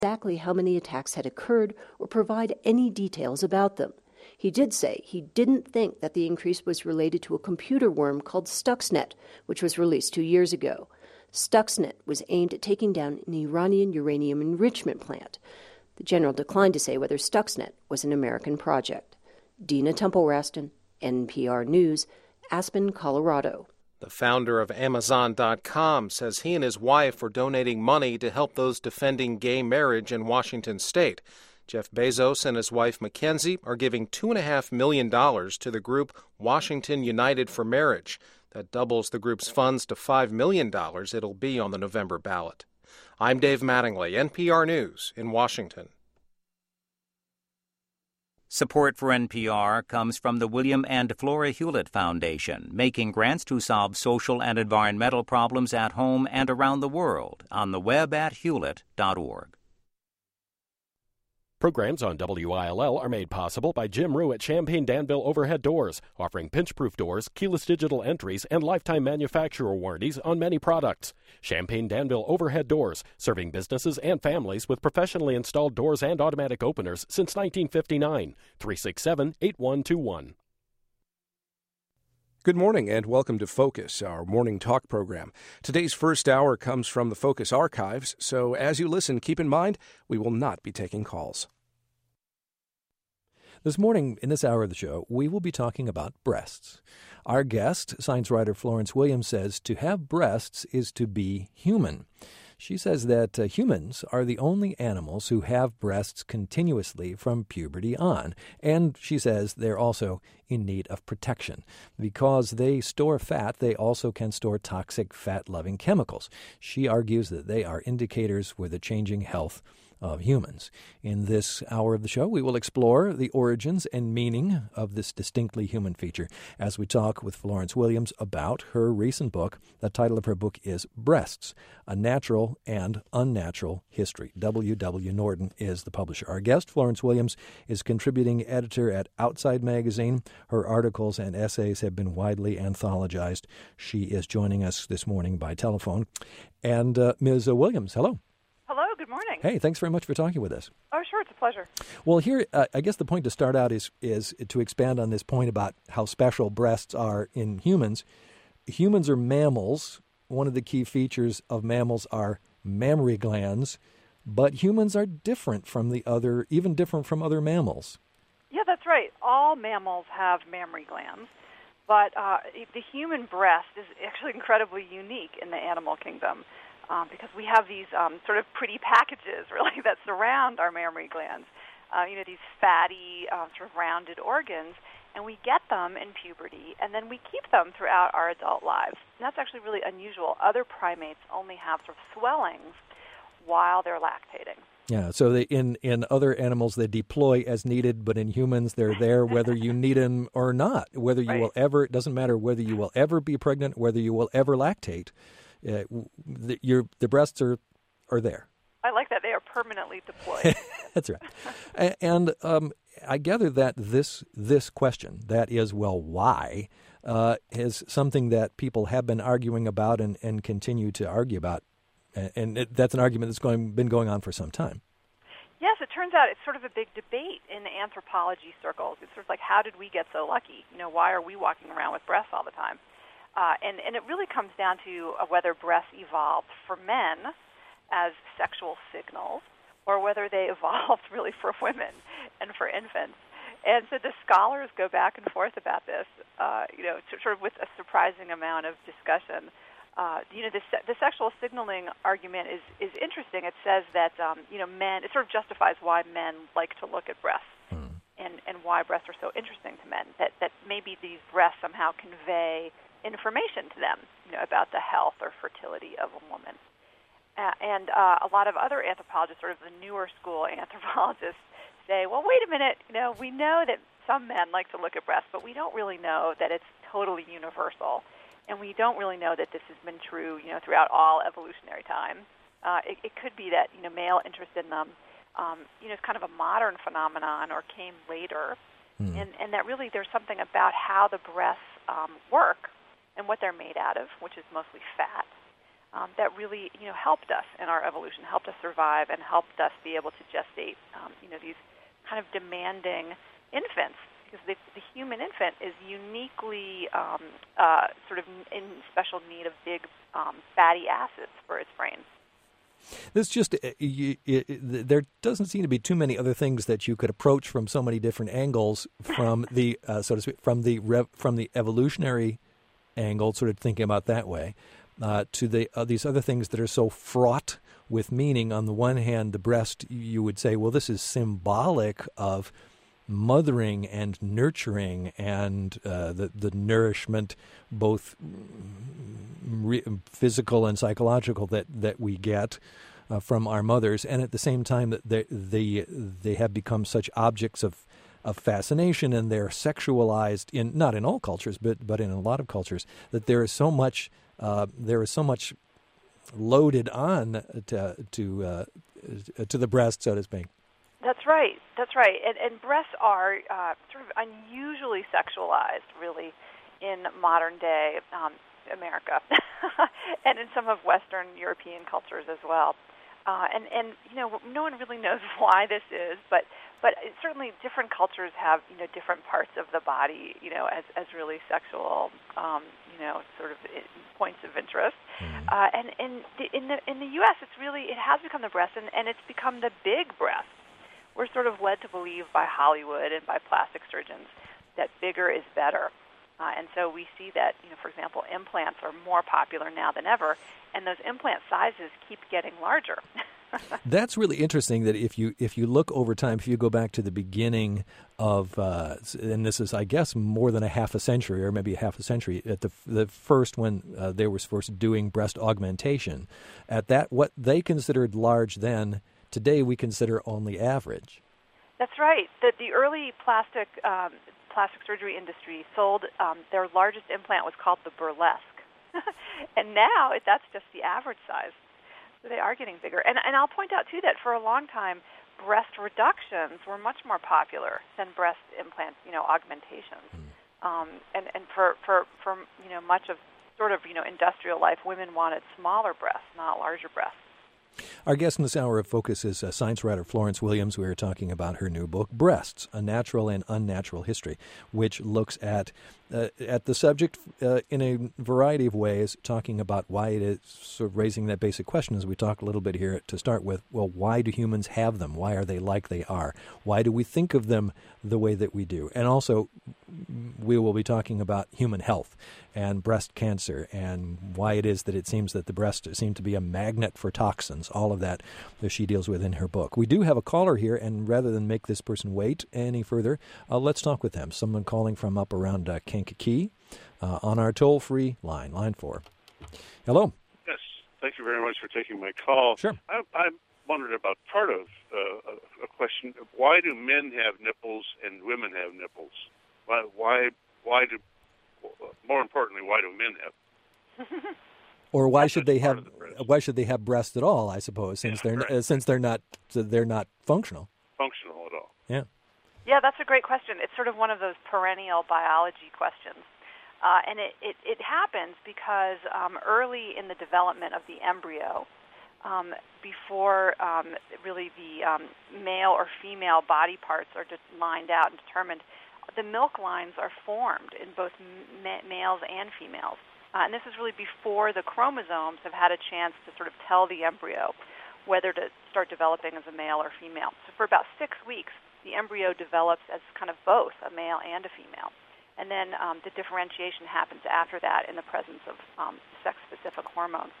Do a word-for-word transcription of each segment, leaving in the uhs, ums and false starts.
exactly how many attacks had occurred or provide any details about them. He did say he didn't think that the increase was related to a computer worm called Stuxnet, which was released two years ago. Stuxnet was aimed at taking down an Iranian uranium enrichment plant. The general declined to say whether Stuxnet was an American project. Dina Temple-Raston, N P R News, Aspen, Colorado. The founder of Amazon dot com says he and his wife are donating money to help those defending gay marriage in Washington state. Jeff Bezos and his wife Mackenzie are giving two point five million dollars to the group Washington United for Marriage. That doubles the group's funds to five million dollars. It'll be on the November ballot. I'm Dave Mattingly, N P R News in Washington. Support for N P R comes from the William and Flora Hewlett Foundation, making grants to solve social and environmental problems at home and around the world on the web at hewlett dot org. Programs on W I L L are made possible by Jim Rue at Champaign Danville Overhead Doors, offering pinch-proof doors, keyless digital entries, and lifetime manufacturer warranties on many products. Champaign Danville Overhead Doors, serving businesses and families with professionally installed doors and automatic openers since nineteen fifty-nine. three six seven, eight one two one. Good morning and welcome to Focus, our morning talk program. Today's first hour comes from the Focus archives, so as you listen, keep in mind we will not be taking calls. This morning, in this hour of the show, we will be talking about breasts. Our guest, science writer Florence Williams, says to have breasts is to be human. She says that uh, humans are the only animals who have breasts continuously from puberty on. And she says they're also in need of protection. Because they store fat, they also can store toxic fat-loving chemicals. She argues that they are indicators for the changing health of humans. In this hour of the show, we will explore the origins and meaning of this distinctly human feature as we talk with Florence Williams about her recent book. The title of her book is Breasts, A Natural and Unnatural History. W W. Norton is the publisher. Our guest, Florence Williams, is contributing editor at Outside Magazine. Her articles and essays have been widely anthologized. She is joining us this morning by telephone. And uh, Miz Williams, hello. Hello, good morning. Hey, thanks very much for talking with us. Oh, sure, it's a pleasure. Well, here, uh, I guess the point to start out is is to expand on this point about how special breasts are in humans. Humans are mammals. One of the key features of mammals are mammary glands, but humans are different from the other, even different from other mammals. Yeah, that's right. All mammals have mammary glands, but uh, the human breast is actually incredibly unique in the animal kingdom. Um, because we have these um, sort of pretty packages, really, that surround our mammary glands. Uh, you know, these fatty, uh, sort of rounded organs, and we get them in puberty, and then we keep them throughout our adult lives. And that's actually really unusual. Other primates only have sort of swellings while they're lactating. Yeah, so they, in, in other animals, they deploy as needed, but in humans, they're there whether you need them or not. Whether you Right. will ever, it doesn't matter whether you will ever be pregnant, whether you will ever lactate. Uh, the, your, the breasts are, are there. I like that. They are permanently deployed. That's right. A- and um, I gather that this this question, that is, well, why, uh, is something that people have been arguing about and, and continue to argue about. And, and it, that's an argument that's going been going on for some time. Yes, it turns out it's sort of a big debate in anthropology circles. It's sort of like, how did we get so lucky? You know, why are we walking around with breasts all the time? Uh, and, and it really comes down to uh, whether breasts evolved for men as sexual signals or whether they evolved really for women and for infants. And so the scholars go back and forth about this, uh, you know, sort of with a surprising amount of discussion. Uh, you know, the, se- the sexual signaling argument is, is interesting. It says that, um, you know, men, it sort of justifies why men like to look at breasts. Mm. And, and why breasts are so interesting to men, that, that maybe these breasts somehow convey information to them, you know, about the health or fertility of a woman. Uh, and uh, a lot of other anthropologists, sort of the newer school anthropologists, say, well, wait a minute, you know, we know that some men like to look at breasts, but we don't really know that it's totally universal. And we don't really know that this has been true, you know, throughout all evolutionary time. Uh, it, it could be that, you know, male interest in them, um, you know, is kind of a modern phenomenon or came later. Mm. And, and that really there's something about how the breasts um, work and what they're made out of, which is mostly fat, um, that really, you know, helped us in our evolution, helped us survive, and helped us be able to gestate, um, you know, these kind of demanding infants. Because the, the human infant is uniquely um, uh, sort of in special need of big um, fatty acids for its brain. This just, uh, you, it, it, there doesn't seem to be too many other things that you could approach from so many different angles from the, uh, so to speak, from the rev, from the evolutionary angle, sort of thinking about that way, uh, to the uh, these other things that are so fraught with meaning. On the one hand, the breast, you would say, well, this is symbolic of mothering and nurturing and uh, the the nourishment, both re- physical and psychological, that that we get uh, from our mothers, and at the same time that they they they have become such objects of of fascination, and they're sexualized in not in all cultures, but but in a lot of cultures, that there is so much uh, there is so much loaded on to to uh, to the breast, so to speak. That's right. That's right. And, and breasts are uh, sort of unusually sexualized, really, in modern day um, America, and in some of Western European cultures as well. Uh, and, and you know, no one really knows why this is, but but it, certainly different cultures have, you know, different parts of the body, you know, as as really sexual, um, you know, sort of points of interest. Mm-hmm. Uh, and and the, in the in the U S, it's really it has become the breast, and, and it's become the big breast. We're sort of led to believe by Hollywood and by plastic surgeons that bigger is better. Uh, and so we see that, you know, for example, implants are more popular now than ever, and those implant sizes keep getting larger. That's really interesting that if you if you look over time, if you go back to the beginning of, uh, and this is, I guess, more than a half a century or maybe a half a century, at the the first when uh, they were first doing breast augmentation, at that, what they considered large then, today we consider only average. That's right. The, the early plastic um, plastic surgery industry sold um, their largest implant was called the Burlesque, and now it, that's just the average size. So they are getting bigger. And and I'll point out too that for a long time, breast reductions were much more popular than breast implant, you know, augmentations. Mm. Um, and and for, for for you know much of sort of you know industrial life, women wanted smaller breasts, not larger breasts. Our guest in this hour of Focus is uh, science writer Florence Williams. We are talking about her new book, Breasts, A Natural and Unnatural History, which looks at uh, at the subject uh, in a variety of ways, talking about why it is, sort of raising that basic question as we talk a little bit here to start with. Well, why do humans have them? Why are they like they are? Why do we think of them the way that we do? And also, we will be talking about human health and breast cancer and why it is that it seems that the breast seem to be a magnet for toxins, all of that that she deals with in her book. We do have a caller here, and rather than make this person wait any further, uh, let's talk with them. Someone calling from up around uh, Kankakee uh, on our toll-free line, line four. Hello. Yes, thank you very much for taking my call. Sure. I, I wondered about part of uh, a question. Why do men have nipples and women have nipples? Why, why, why do, more importantly, why do men have? Or why should they have? The why should they have breasts at all? I suppose, since yeah, they're right. uh, since they're not they're not functional. Functional at all? Yeah. Yeah, that's a great question. It's sort of one of those perennial biology questions, uh, and it, it it happens because um, early in the development of the embryo, um, before um, really the um, male or female body parts are just lined out and determined, the milk lines are formed in both ma- males and females. Uh, and this is really before the chromosomes have had a chance to sort of tell the embryo whether to start developing as a male or female. So for about six weeks, the embryo develops as kind of both a male and a female. And then um, the differentiation happens after that in the presence of um, sex-specific hormones.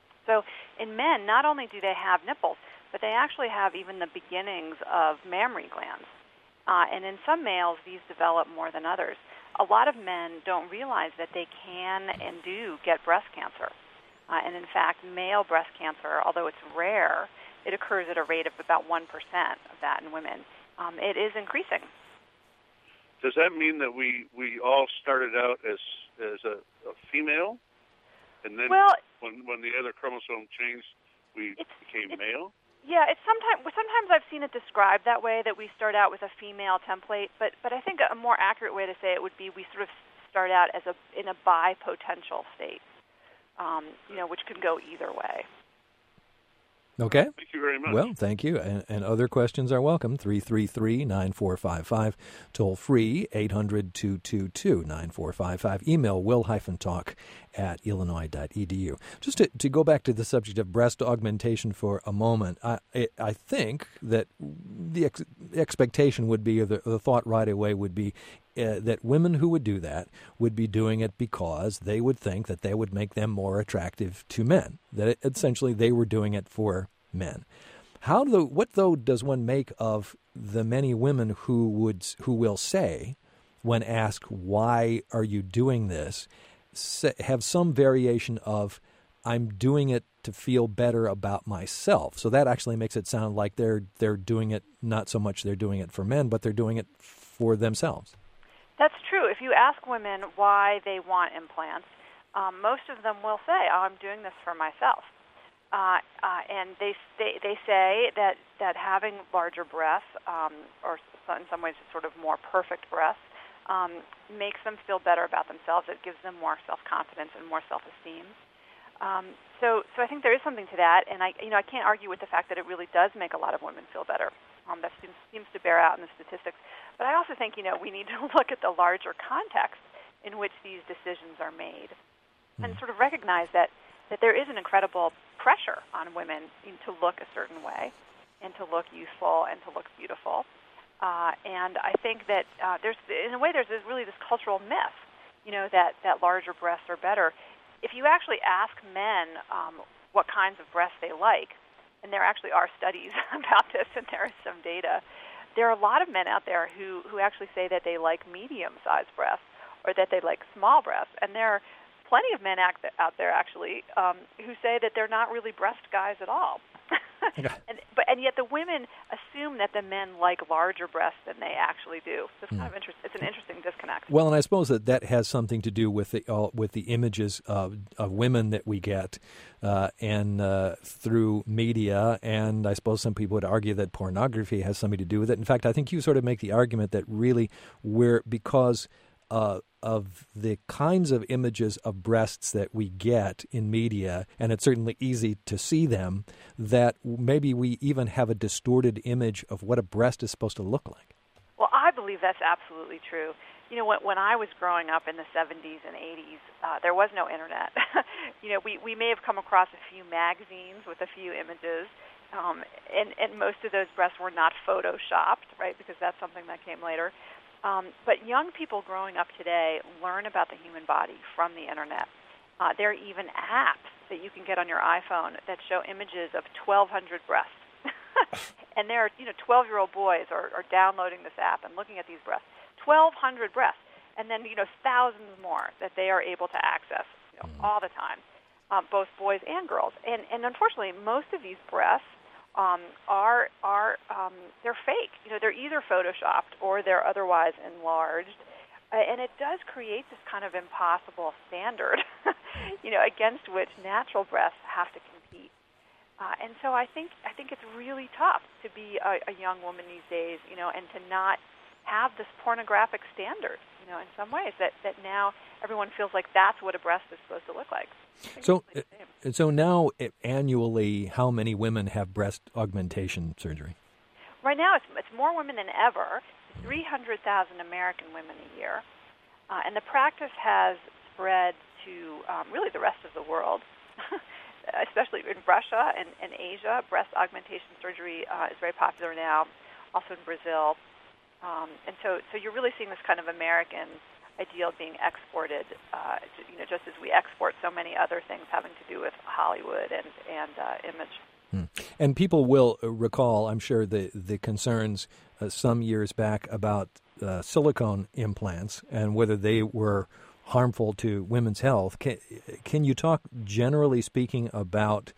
So in men, not only do they have nipples, but they actually have even the beginnings of mammary glands. Uh, and in some males, these develop more than others. A lot of men don't realize that they can and do get breast cancer. Uh, and in fact, male breast cancer, although it's rare, it occurs at a rate of about one percent of that in women. Um, it is increasing. Does that mean that we, we all started out as as a, a female, and then well, when when the other chromosome changed, we it's, became it's, male? Yeah, it's sometimes sometimes I've seen it described that way, that we start out with a female template, but but I think a more accurate way to say it would be we sort of start out as a in a bipotential state. um, you know, which can go either way. Okay. Thank you very much. Well, thank you. And, and other questions are welcome. three three three, nine four five five. Toll free, eight hundred, two two two, nine four five five. Email will-talk at illinois dot e d u. Just to, to go back to the subject of breast augmentation for a moment, I, I think that the ex- expectation would be, or the, the thought right away would be, Uh, that women who would do that would be doing it because they would think that they would make them more attractive to men, that it, essentially they were doing it for men. How do, what, though, does one make of the many women who would who will say, when asked, why are you doing this, say, have some variation of, I'm doing it to feel better about myself. So that actually makes it sound like they're they're doing it, not so much they're doing it for men, but they're doing it for themselves. That's true. If you ask women why they want implants, um, most of them will say, oh, I'm doing this for myself. Uh, uh, and they, they they say that, that having larger breasts, um, or in some ways sort of more perfect breasts, um, makes them feel better about themselves. It gives them more self-confidence and more self-esteem. Um, so so I think there is something to that, and I you know I can't argue with the fact that it really does make a lot of women feel better. Um, that seems, seems to bear out in the statistics. But I also think, you know, we need to look at the larger context in which these decisions are made mm. and sort of recognize that, that there is an incredible pressure on women to look a certain way and to look youthful and to look beautiful. Uh, and I think that uh, there's, in a way, there's this, really this cultural myth, you know, that, that larger breasts are better. If you actually ask men um, what kinds of breasts they like, and there actually are studies about this, and there is some data, there are a lot of men out there who, who actually say that they like medium-sized breasts or that they like small breasts. And there are plenty of men act, out there, actually, um, who say that they're not really breast guys at all. Okay. and, but, and yet the women assume that the men like larger breasts than they actually do. So it's, mm. kind of interest, it's an interesting disconnect. Well, and I suppose that that has something to do with the uh, with the images of, of women that we get uh, and uh, through media, and I suppose some people would argue that pornography has something to do with it. In fact, I think you sort of make the argument that really we're, because uh, of the kinds of images of breasts that we get in media, and it's certainly easy to see them, that maybe we even have a distorted image of what a breast is supposed to look like. Well, I believe that's absolutely true. You know, when, when I was growing up in the seventies and eighties, uh, there was no internet. you know, we, we may have come across a few magazines with a few images, um, and, and most of those breasts were not photoshopped, right, because that's something that came later. Um, but young people growing up today learn about the human body from the internet. Uh, there are even apps that you can get on your iPhone that show images of twelve hundred breasts. And there are, you know, twelve-year-old boys are, are downloading this app and looking at these breasts. twelve hundred breasts. And then, you know, thousands more that they are able to access, you know, all the time, um, both boys and girls. And, and unfortunately, most of these breasts Um, are are um, they're fake. You know, they're either photoshopped or they're otherwise enlarged, uh, and it does create this kind of impossible standard, you know, against which natural breasts have to compete. Uh, and so I think I think it's really tough to be a, a young woman these days, you know, and to not have this pornographic standard, you know, in some ways that, that now everyone feels like that's what a breast is supposed to look like. So, uh, so now uh, annually, how many women have breast augmentation surgery? Right now, it's, it's more women than ever. three hundred thousand American women a year, uh, and the practice has spread to um, really the rest of the world, especially in Russia and, and Asia. Breast augmentation surgery uh, is very popular now, also in Brazil, um, and so so you're really seeing this kind of American ideal being exported, uh, you know, just as we export so many other things having to do with Hollywood and and uh, image. Hmm. And people will recall, I'm sure, the the concerns uh, some years back about uh, silicone implants and whether they were harmful to women's health. Can, can you talk generally speaking about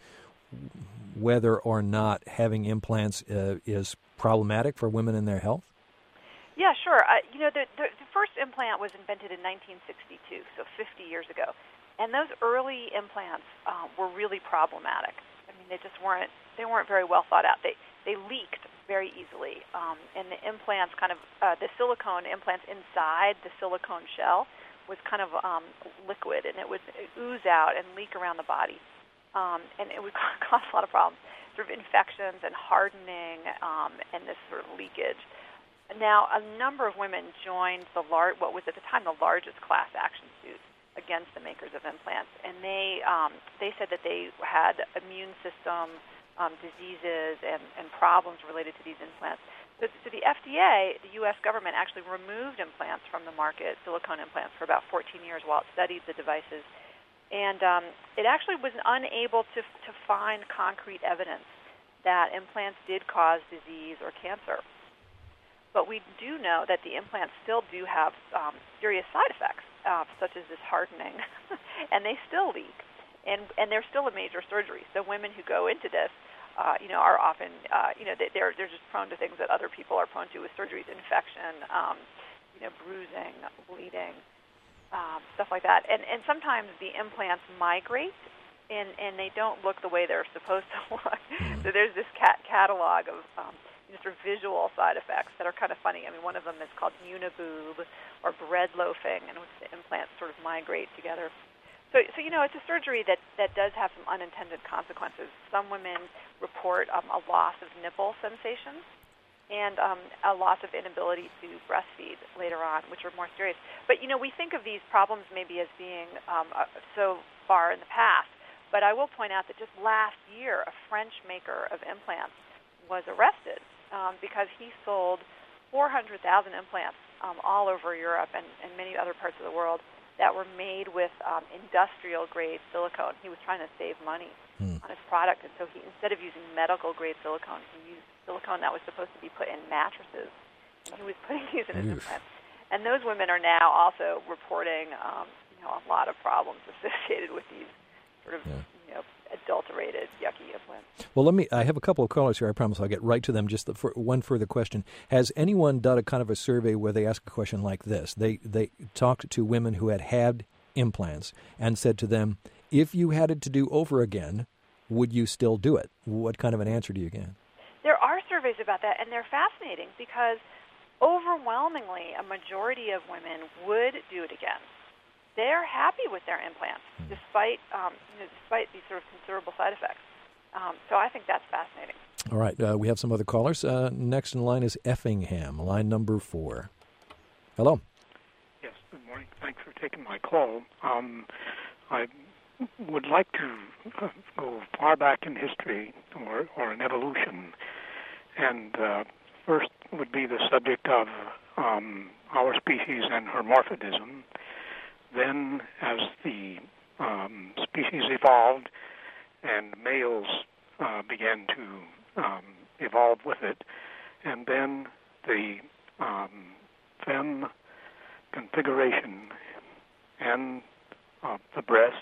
whether or not having implants uh, is problematic for women in their health? Yeah, sure. Uh, you know, the, the, the first implant was invented in nineteen sixty-two, so fifty years ago. And those early implants uh, were really problematic. I mean, they just weren't, they weren't very well thought out. They they leaked very easily. Um, and the implants kind of, uh, the silicone implants inside the silicone shell was kind of um, liquid, and it would ooze out and leak around the body, um, and it would cause a lot of problems, sort of infections and hardening um, and this sort of leakage. Now, a number of women joined the lar- what was at the time the largest class action suit against the makers of implants, and they um, they said that they had immune system um, diseases and, and problems related to these implants. So, so the F D A, the U S government, actually removed implants from the market, silicone implants, for about fourteen years while it studied the devices, and um, it actually was unable to to find concrete evidence that implants did cause disease or cancer. But we do know that the implants still do have um, serious side effects, uh, such as this hardening, and they still leak, and and they're still a major surgery. So women who go into this, uh, you know, are often, uh, you know, they, they're they're just prone to things that other people are prone to with surgeries: infection, um, you know, bruising, bleeding, um, stuff like that. And and sometimes the implants migrate, and and they don't look the way they're supposed to look. So there's this cat catalog of um, sort of visual side effects that are kind of funny. I mean, one of them is called uniboob or bread loafing, in which the implants sort of migrate together. So, so you know, it's a surgery that, that does have some unintended consequences. Some women report um, a loss of nipple sensation and um, a loss of inability to breastfeed later on, which are more serious. But, you know, we think of these problems maybe as being um, uh, so far in the past. But I will point out that just last year, a French maker of implants was arrested Um, because he sold four hundred thousand implants um, all over Europe and, and many other parts of the world that were made with um, industrial-grade silicone. He was trying to save money mm. on his product, and so he, instead of using medical-grade silicone, he used silicone that was supposed to be put in mattresses, and he was putting these in his Oof. implants. And those women are now also reporting um, you know, a lot of problems associated with these sort of yeah. you know, adulterated, yucky implants. Well, let me. I have a couple of callers here. I promise I'll get right to them. Just the, for one further question: has anyone done a kind of a survey where they ask a question like this? They they talked to women who had had implants and said to them, "If you had it to do over again, would you still do it?" What kind of an answer do you get? There are surveys about that, and they're fascinating because overwhelmingly, a majority of women would do it again. They're happy with their implants, despite um, you know, despite these sort of considerable side effects. Um, so I think that's fascinating. All right, uh, we have some other callers. Uh, next in line is Effingham, line number four. Hello. Yes, good morning. Thanks for taking my call. Um, I would like to uh, go far back in history or, or in evolution, and uh, first would be the subject of um, our species and hermaphrodism. Then, as the um, species evolved and males uh, began to um, evolve with it, and then the um, femme configuration and uh, the breast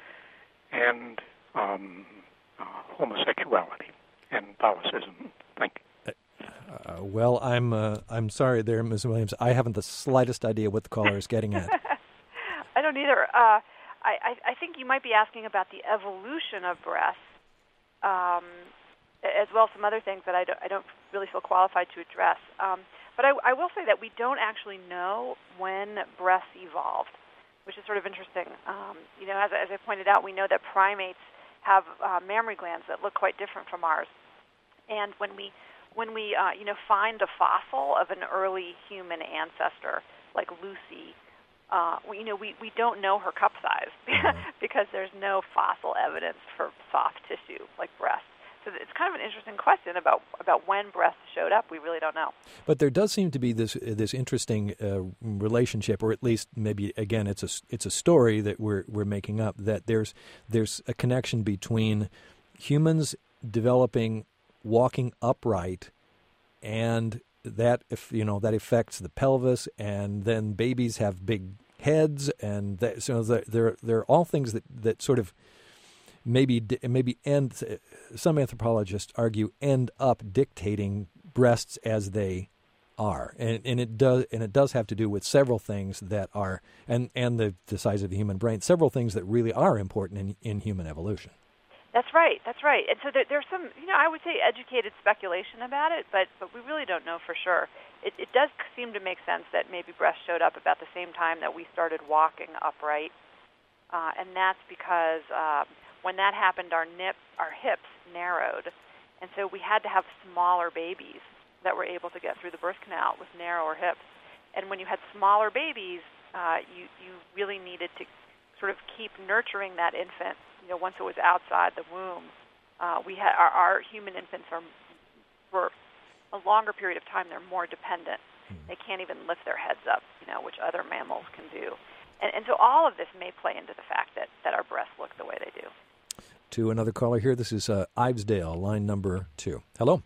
and um, uh, homosexuality and Catholicism. Thank you. Uh, well, I'm uh, I'm sorry there, Miz Williams. I haven't the slightest idea what the caller is getting at. I don't either. Uh, I, I think you might be asking about the evolution of breasts, um, as well as some other things that I don't, I don't really feel qualified to address. Um, but I, I will say that we don't actually know when breasts evolved, which is sort of interesting. Um, you know, as, as I pointed out, we know that primates have uh, mammary glands that look quite different from ours. And when we, when we uh, you know, find a fossil of an early human ancestor, like Lucy, Uh, we, you know, we, we don't know her cup size because there's no fossil evidence for soft tissue like breasts. So it's kind of an interesting question about, about when breasts showed up. We really don't know. But there does seem to be this this interesting uh, relationship, or at least maybe again, it's a it's a story that we're we're making up, that there's there's a connection between humans developing walking upright, and that if you know that affects the pelvis, and then babies have big heads, and that, so there there are all things that, that sort of maybe maybe end. Some anthropologists argue end up dictating breasts as they are, and and it does and it does have to do with several things that are and and the the size of the human brain, several things that really are important in in human evolution. That's right. That's right. And so there, there's some, you know, I would say educated speculation about it, but but we really don't know for sure. It, it does seem to make sense that maybe breasts showed up about the same time that we started walking upright, uh, and that's because um, when that happened, our nip, our hips narrowed, and so we had to have smaller babies that were able to get through the birth canal with narrower hips. And when you had smaller babies, uh, you you really needed to sort of keep nurturing that infant. You know, once it was outside the womb, uh, we had our, our human infants are for a longer period of time. They're more dependent. Mm-hmm. They can't even lift their heads up, you know, which other mammals can do. And, and so all of this may play into the fact that, that our breasts look the way they do. To another caller here, this is uh, Ivesdale, line number two. Hello.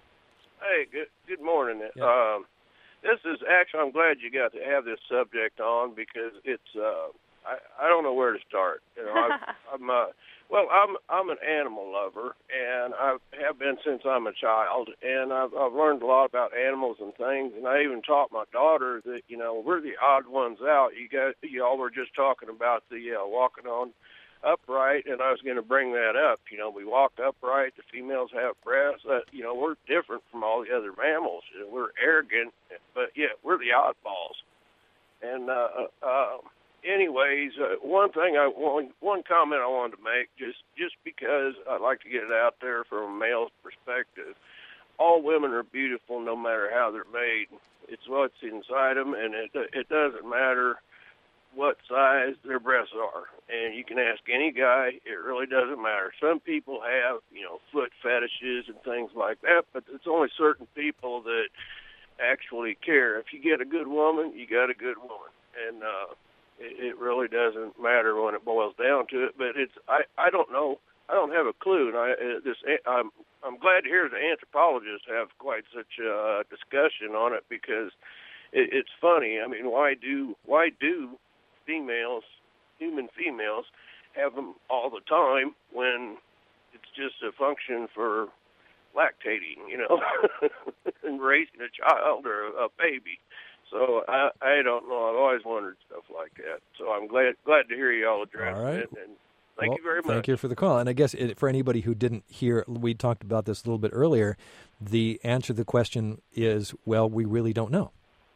Hey, good good morning. Yeah. Um, this is actually, I'm glad you got to have this subject on because it's. Uh, I, I don't know where to start. You know, I've, I'm uh, well, I'm I'm an animal lover, and I have been since I'm a child, and I've, I've learned a lot about animals and things, and I even taught my daughter that you know we're the odd ones out. You got y'all were just talking about the uh, walking on upright, and I was going to bring that up. You know, we walk upright. The females have breasts. Uh, you know, we're different from all the other mammals. You know, we're arrogant, but yeah, we're the oddballs, and. Uh, uh, Anyways, uh, one thing I one, one comment I wanted to make, just just because I like to get it out there from a male's perspective, all women are beautiful no matter how they're made. It's what's inside them, and it it doesn't matter what size their breasts are. And you can ask any guy; it really doesn't matter. Some people have you know foot fetishes and things like that, but it's only certain people that actually care. If you get a good woman, you got a good woman, and. uh It really doesn't matter when it boils down to it, but it's I, I don't know I don't have a clue, and I uh, this I'm I'm glad to hear the anthropologists have quite such a discussion on it because it, it's funny. I mean, why do why do females, human females, have them all the time when it's just a function for lactating, you know, and raising a child or a, a baby. So I, I don't know. I've always wondered stuff like that. So I'm glad glad to hear you all address all right. it. And thank well, you very much. Thank you for the call. And I guess it, for anybody who didn't hear, we talked about this a little bit earlier. The answer to the question is, well, we really don't know.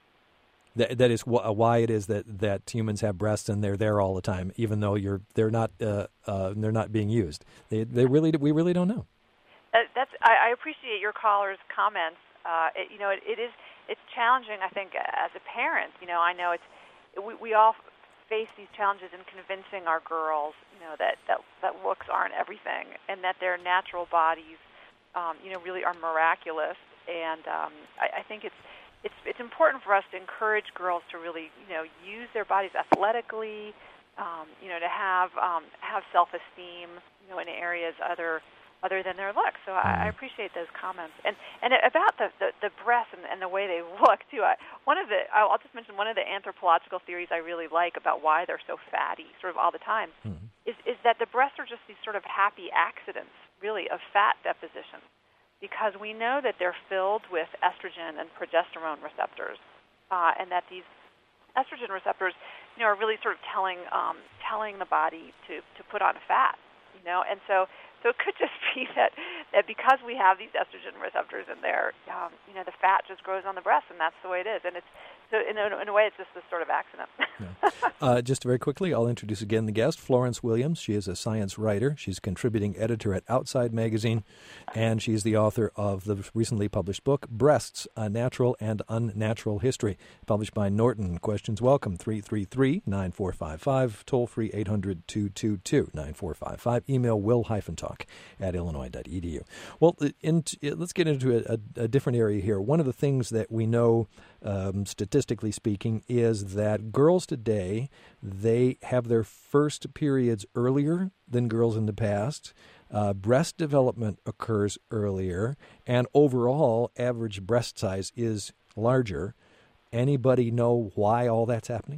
That that is wh- why it is that, that humans have breasts and they're there all the time, even though you're they're not uh, uh, they're not being used. They they really we really don't know. Uh, that's I, I appreciate your caller's comments. Uh, it, you know, it, it is. It's challenging, I think, as a parent. You know, I know it's we, we all face these challenges in convincing our girls, you know, that, that, that looks aren't everything and that their natural bodies, um, you know, really are miraculous. And um, I, I think it's it's it's important for us to encourage girls to really, you know, use their bodies athletically, um, you know, to have um, have self-esteem, you know, in areas other. other than their looks. So I, I appreciate those comments. And and about the, the, the breasts and, and the way they look, too, I, one of the, I'll just mention one of the anthropological theories I really like about why they're so fatty sort of all the time mm-hmm. is, is that the breasts are just these sort of happy accidents, really, of fat deposition. Because we know that they're filled with estrogen and progesterone receptors, uh, and that these estrogen receptors, you know, are really sort of telling um, telling the body to, to put on fat, you know, and so So it could just be that, that because we have these estrogen receptors in there, um, you know, the fat just grows on the breast, and that's the way it is. And it's so in a, in a way, it's just this sort of accident. yeah. uh, just very quickly, I'll introduce again the guest, Florence Williams. She is a science writer. She's a contributing editor at Outside Magazine, and she's the author of the recently published book, Breasts, A Natural and Unnatural History, published by Norton. Questions welcome, three three three, nine four five five, toll-free eight hundred, two two two, nine four five five, email will-talk at illinois dot e d u. Well, in, let's get into a, a, a different area here. One of the things that we know, um, statistically speaking, is that girls today, they have their first periods earlier than girls in the past. Uh, breast development occurs earlier, and overall, average breast size is larger. Anybody know why all that's happening?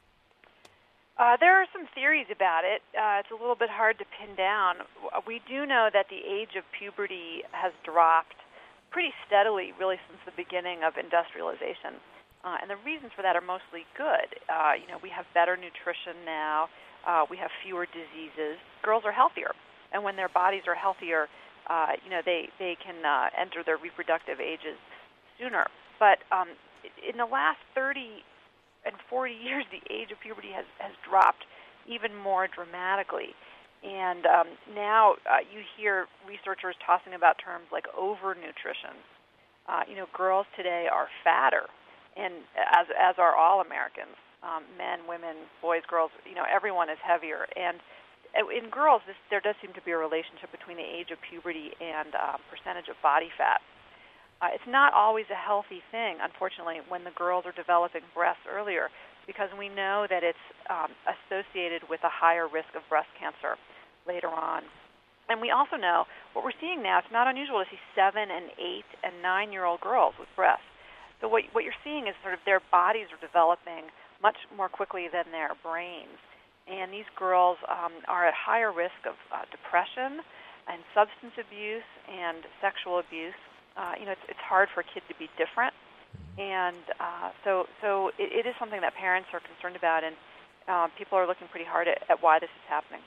Uh, there are some theories about it. Uh, it's a little bit hard to pin down. We do know that the age of puberty has dropped pretty steadily, really, since the beginning of industrialization. Uh, and the reasons for that are mostly good. Uh, you know, we have better nutrition now. Uh, we have fewer diseases. Girls are healthier and when their bodies are healthier, uh, you know, they they can uh, enter their reproductive ages sooner. But um, in the last thirty and forty years, the age of puberty has, has dropped even more dramatically. And um, now uh, you hear researchers tossing about terms like overnutrition. Uh, you know, girls today are fatter, and as as are all Americans, um, men, women, boys, girls. You know, everyone is heavier. And in girls, this, there does seem to be a relationship between the age of puberty and uh, percentage of body fat. Uh, it's not always a healthy thing, unfortunately, when the girls are developing breasts earlier, because we know that it's um, associated with a higher risk of breast cancer later on. And we also know what we're seeing now, it's not unusual to see seven and eight and nine-year-old girls with breasts. So what, what you're seeing is sort of their bodies are developing much more quickly than their brains. And these girls um, are at higher risk of uh, depression and substance abuse and sexual abuse. Uh, you know, it's, it's hard for a kid to be different. And uh, so so it, it is something that parents are concerned about, and uh, people are looking pretty hard at, at why this is happening.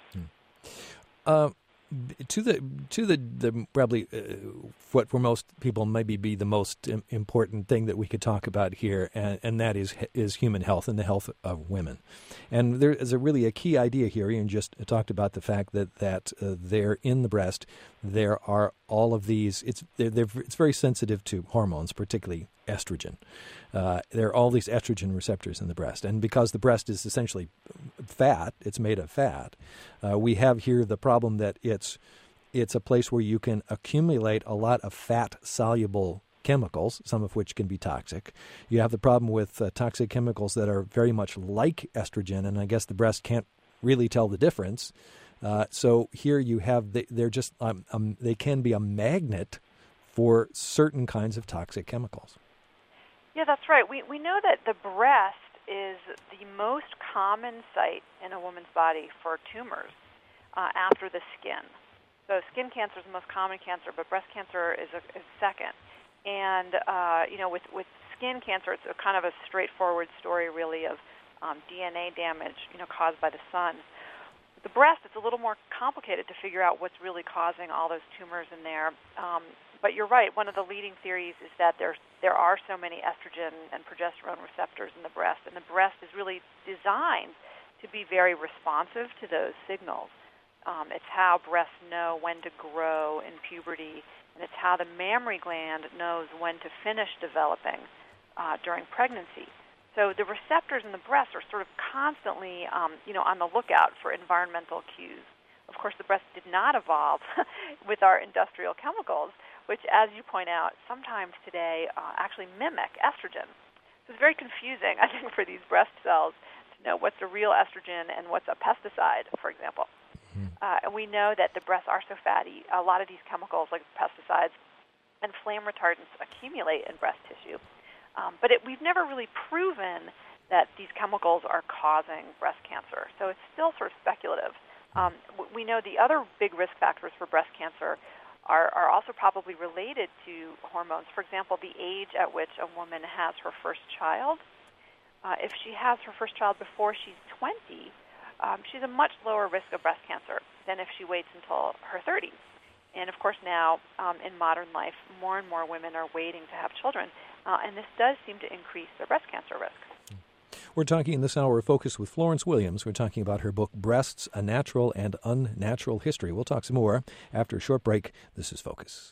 Uh, to the to the, the probably uh, what for most people maybe be the most important thing that we could talk about here, and, and that is is human health and the health of women. And there is a really a key idea here. You just talked about the fact that that uh, there in the breast there are all of these. It's they're, they're, it's very sensitive to hormones, particularly estrogen. Uh, there are all these estrogen receptors in the breast, and because the breast is essentially fat, it's made of fat. Uh, we have here the problem that it's it's a place where you can accumulate a lot of fat-soluble chemicals, some of which can be toxic. You have the problem with uh, toxic chemicals that are very much like estrogen, and I guess the breast can't really tell the difference. Uh, so here you have the, they're just um, um, they can be a magnet for certain kinds of toxic chemicals. Yeah, that's right. We we know that the breast is the most common site in a woman's body for tumors uh, after the skin. So skin cancer is the most common cancer, but breast cancer is, a, is second. And, uh, you know, with, with skin cancer, it's a kind of a straightforward story, really, of um, D N A damage, you know, caused by the sun. With the breast, it's a little more complicated to figure out what's really causing all those tumors in there. Um, But you're right. One of the leading theories is that there's, there are so many estrogen and progesterone receptors in the breast, and the breast is really designed to be very responsive to those signals. Um, it's how breasts know when to grow in puberty, and it's how the mammary gland knows when to finish developing uh, during pregnancy. So the receptors in the breast are sort of constantly, um, you know, on the lookout for environmental cues. Of course, the breast did not evolve with our industrial chemicals, which, as you point out, sometimes today uh, actually mimic estrogen. So it's very confusing, I think, for these breast cells to know what's a real estrogen and what's a pesticide, for example. Mm-hmm. Uh, and we know that the breasts are so fatty. A lot of these chemicals, like pesticides and flame retardants, accumulate in breast tissue. Um, but it, we've never really proven that these chemicals are causing breast cancer. So it's still sort of speculative. Um, we know the other big risk factors for breast cancer Are, are also probably related to hormones. For example, the age at which a woman has her first child. Uh, if she has her first child before she's twenty, um, she's a much lower risk of breast cancer than if she waits until her thirties. And of course now, um, in modern life, more and more women are waiting to have children, uh, and this does seem to increase their breast cancer risk. We're talking in this hour of Focus with Florence Williams. We're talking about her book, Breasts, A Natural and Unnatural History. We'll talk some more after a short break. This is Focus.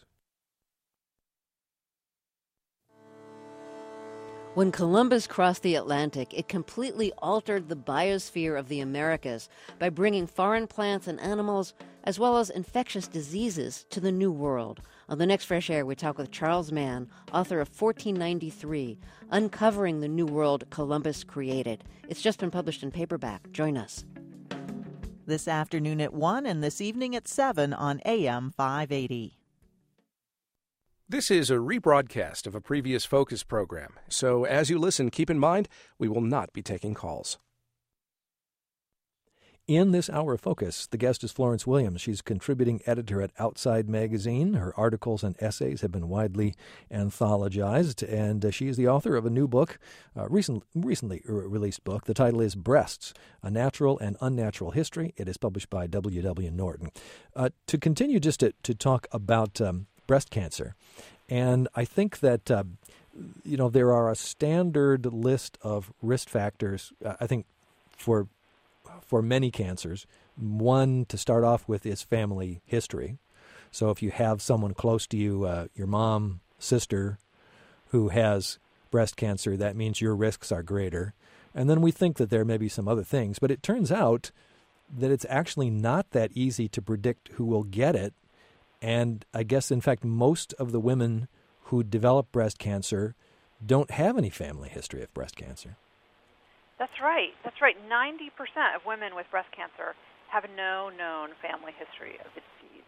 When Columbus crossed the Atlantic, it completely altered the biosphere of the Americas by bringing foreign plants and animals, as well as infectious diseases, to the New World. On the next Fresh Air, we talk with Charles Mann, author of fourteen ninety-three, Uncovering the New World Columbus Created. It's just been published in paperback. Join us. This afternoon at one and this evening at seven on A M five eighty. This is a rebroadcast of a previous Focus program, so as you listen, keep in mind we will not be taking calls. In this hour of focus, the guest is Florence Williams. She's contributing editor at Outside Magazine. Her articles and essays have been widely anthologized, and uh, she is the author of a new book, uh, recent, recently released book. The title is Breasts, A Natural and Unnatural History. It is published by W W. Norton. Uh, to continue just to, to talk about um, breast cancer, and I think that, uh, you know, there are a standard list of risk factors, uh, I think, for for many cancers. One, to start off with, is family history. So if you have someone close to you, uh, your mom, sister, who has breast cancer, that means your risks are greater. And then we think that there may be some other things, but it turns out that it's actually not that easy to predict who will get it. And I guess, in fact, most of the women who develop breast cancer don't have any family history of breast cancer. That's right. That's right. ninety percent of women with breast cancer have no known family history of the disease.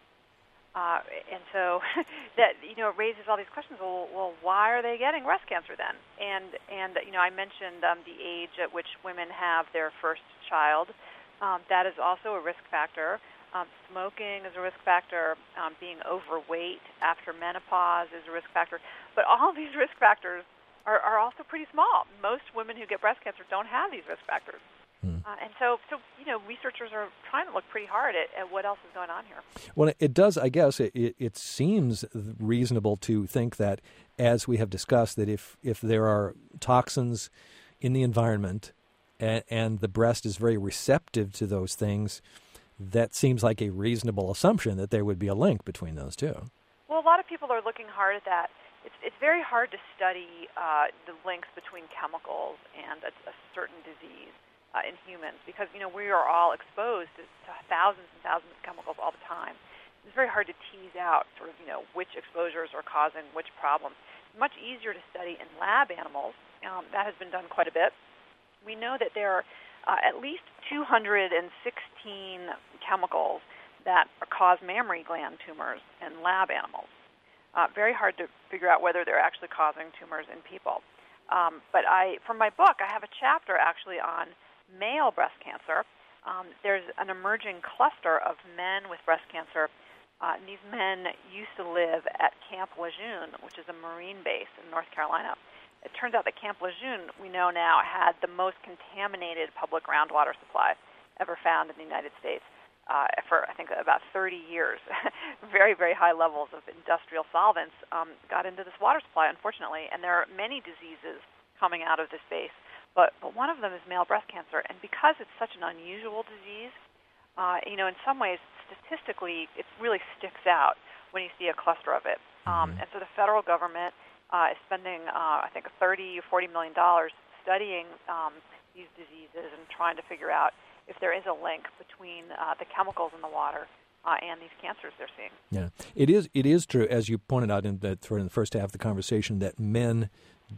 Uh, and so that, you know, it raises all these questions. Well, well, why are they getting breast cancer then? And, and you know, I mentioned um, the age at which women have their first child. Um, that is also a risk factor. Um, smoking is a risk factor. Um, being overweight after menopause is a risk factor. But all these risk factors Are, are also pretty small. Most women who get breast cancer don't have these risk factors. Hmm. Uh, and so, so, you know, researchers are trying to look pretty hard at, at what else is going on here. Well, it does, I guess, it, it, it seems reasonable to think that, as we have discussed, that if, if there are toxins in the environment and, and the breast is very receptive to those things, that seems like a reasonable assumption that there would be a link between those two. Well, a lot of people are looking hard at that. It's it's very hard to study uh, the links between chemicals and a, a certain disease uh, in humans because, you know, we are all exposed to, to thousands and thousands of chemicals all the time. It's very hard to tease out sort of, you know, which exposures are causing which problems. It's much easier to study in lab animals. Um, that has been done quite a bit. We know that there are uh, at least two hundred sixteen chemicals that cause mammary gland tumors in lab animals. Uh, very hard to figure out whether they're actually causing tumors in people. Um, but I, from my book, I have a chapter actually on male breast cancer. Um, there's an emerging cluster of men with breast cancer. Uh, and these men used to live at Camp Lejeune, which is a Marine base in North Carolina. It turns out that Camp Lejeune, we know now, had the most contaminated public groundwater supply ever found in the United States. Uh, for, I think, about thirty years. Very, very high levels of industrial solvents um, got into this water supply, unfortunately, and there are many diseases coming out of this base, but, but one of them is male breast cancer, and because it's such an unusual disease, uh, you know, in some ways, statistically, it really sticks out when you see a cluster of it. Um, and so the federal government uh, is spending, uh, I think, thirty or forty million dollars studying um, these diseases and trying to figure out if there is a link between uh, the chemicals in the water uh, and these cancers they're seeing. Yeah, it is. It is true, as you pointed out in the, in the first half of the conversation, that men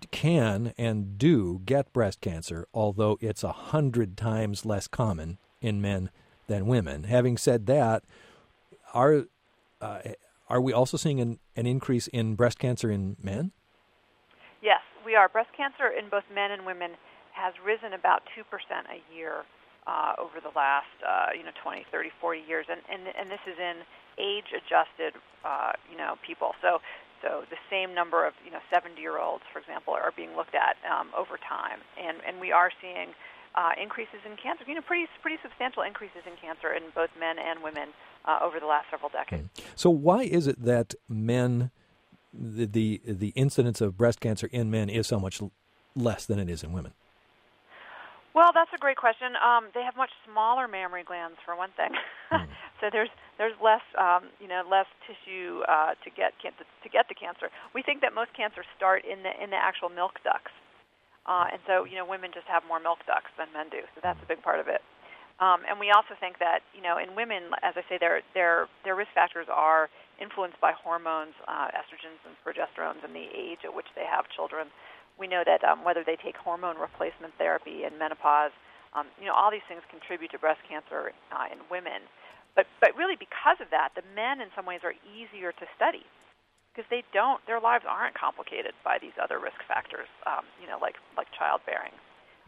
can and do get breast cancer, although it's a hundred times less common in men than women. Having said that, are uh, are we also seeing an, an increase in breast cancer in men? Yes, we are. Breast cancer in both men and women has risen about two percent a year. Uh, over the last, uh, you know, twenty, thirty, forty years, and, and and this is in age-adjusted, uh, you know, people. So, so the same number of, you know, seventy-year-olds, for example, are being looked at um, over time, and and we are seeing uh, increases in cancer. You know, pretty pretty substantial increases in cancer in both men and women uh, over the last several decades. So, why is it that men, the the, the incidence of breast cancer in men is so much less than it is in women? Well, that's a great question. Um, they have much smaller mammary glands, for one thing. Mm. So there's there's less um, you know less tissue uh, to get can- to get the cancer. We think that most cancers start in the in the actual milk ducts, uh, and so you know women just have more milk ducts than men do. So that's a big part of it. Um, and we also think that you know in women, as I say, their their their risk factors are influenced by hormones, uh, estrogens and progesterones, and the age at which they have children. We know that um, whether they take hormone replacement therapy and menopause, um, you know, all these things contribute to breast cancer uh, in women. But but really, because of that, the men in some ways are easier to study because they don't, their lives aren't complicated by these other risk factors, um, you know, like like childbearing.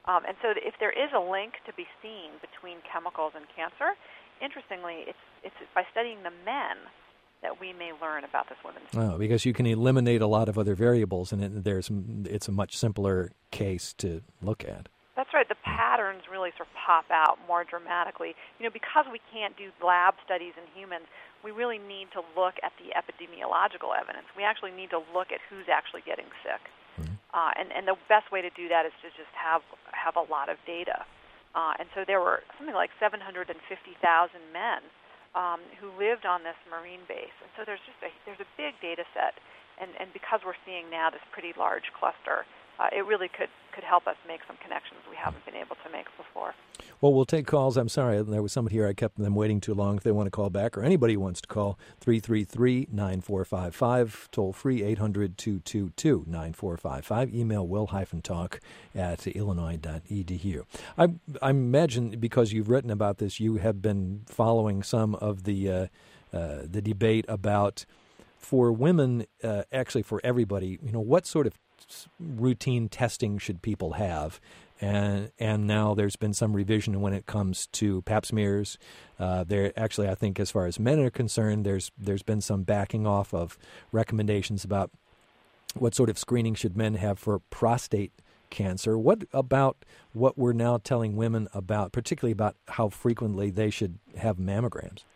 Um, and so if there is a link to be seen between chemicals and cancer, interestingly, it's, it's by studying the men that we may learn about this women's. Oh, because you can eliminate a lot of other variables, and it, there's it's a much simpler case to look at. That's right. The patterns really sort of pop out more dramatically. You know, because we can't do lab studies in humans, we really need to look at the epidemiological evidence. We actually need to look at who's actually getting sick. Mm-hmm. Uh, and, and the best way to do that is to just have have a lot of data. Uh, and so there were something like seven hundred fifty thousand men um, who lived on this marine base. And so there's just a, there's a big data set. And, and because we're seeing now this pretty large cluster, Uh, it really could, could help us make some connections we haven't been able to make before. Well, we'll take calls. I'm sorry, there was somebody here. I kept them waiting too long. If they want to call back, or anybody wants to call, three three three, nine four five five, toll free, eight hundred, two two two, nine four five five. Email will-talk at illinois dot e d u. I, I imagine because you've written about this, you have been following some of the, uh, uh, the debate about, for women, uh, actually for everybody, you know, what sort of routine testing should people have, and and now there's been some revision when it comes to pap smears. Uh, there actually, I think, as far as men are concerned, there's there's been some backing off of recommendations about what sort of screening should men have for prostate cancer. What about what we're now telling women about, particularly about how frequently they should have mammograms?